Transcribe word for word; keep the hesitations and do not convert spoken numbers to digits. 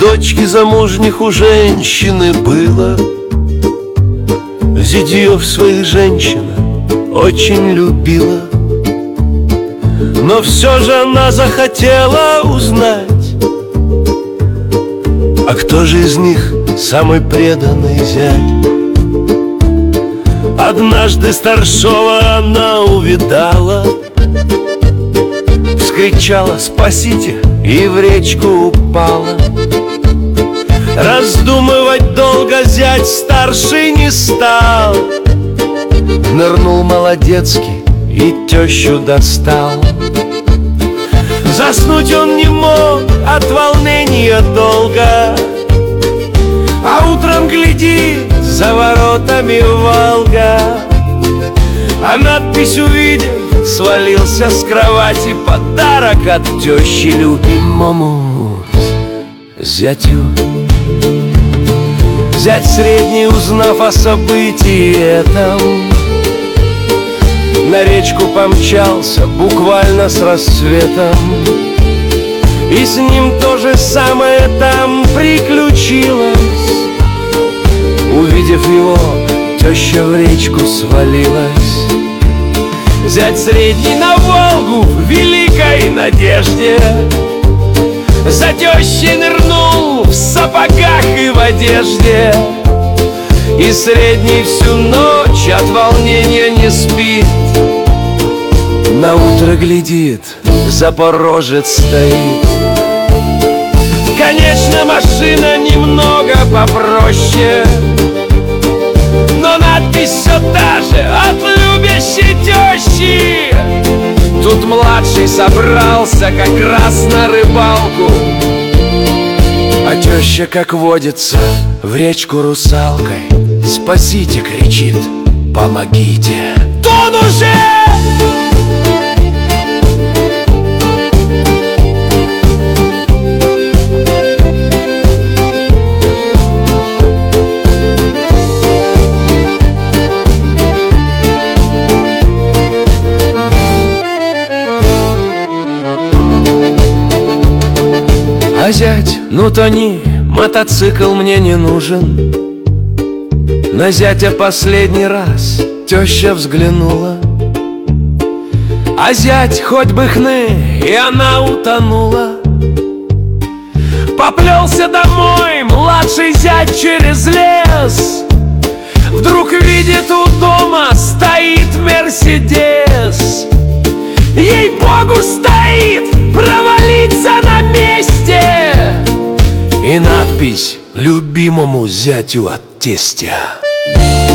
дочки замужних у женщины было. Зятьев своих женщина очень любила, но все же она захотела узнать, а кто же из них самый преданный зять. Однажды старшова она увидала, вскричала: «Спасите!» и в речку упала. Раздумывать долго зять старший не стал, нырнул молодецкий и тещу достал. Заснуть он не мог от волнения долго, а утром глядит, за воротами Волга. А надпись увидев, свалился с кровати подарок от тещи любимому зятю. Зять средний, узнав о событии этом, на речку помчался буквально с рассветом. И с ним то же самое там приключилось. Увидев его, теща в речку свалилась. Зять средний на Волгу в великой надежде за тещей нырнул в сапогах и в одежде. И средний всю ночь от волнения не спит. На утро глядит, запорожец стоит. Конечно, машина немного попроще, но надпись все та же от любящей тещи. Тут младший собрался как раз на рыбалку, а теща, как водится, в речку русалкой: «Спасите!» кричит, «Помогите!» Тон уже! А зять: «Ну, тони, мотоцикл мне не нужен». На зятя последний раз теща взглянула, а зять хоть бы хны, и она утонула. Поплелся домой младший зять через лес. Вдруг видит, у дома стоит Мерседес. Ей-богу, стоит, провалиться на месте. И надпись любимому зятю от тестя.